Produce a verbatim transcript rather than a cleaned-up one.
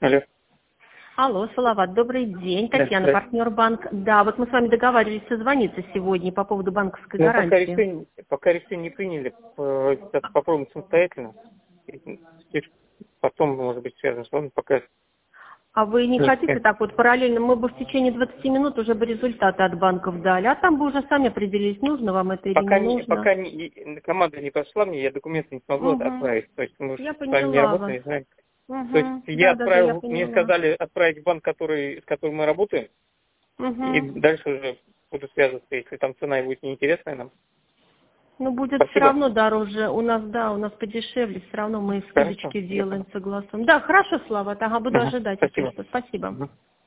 Алло. Алло, Салават, добрый день. Да, Татьяна, да. партнер банк. Да, вот мы с вами договаривались созвониться сегодня по поводу банковской Ну, пока гарантии. решение, пока решение не приняли, э, сейчас попробуем самостоятельно. И потом, может быть, связано с вами, пока А вы не нет. хотите так вот параллельно? Мы бы в течение двадцати минут уже бы результаты от банков дали, а там бы уже сами определились, нужно вам это или Пока, не не, нужно. пока не, команда не пошла мне, я документы не смогу Угу. отправить. То есть мы Я с вами не поняла вас. работаем, не знаем. То есть Угу. я Да, да, да, я отправил, мне поняла. сказали отправить в банк, который, с которым мы работаем, и Угу. дальше уже буду связываться, если там цена будет неинтересная нам. Ну, будет все Спасибо. равно дороже. У нас, да, у нас подешевле. Все равно мы Хорошо, скидочки я понял. делаем, согласен. Да, хорошо, Слава. Ага, буду Ага, ожидать, если спасибо. что. Спасибо. Мгм.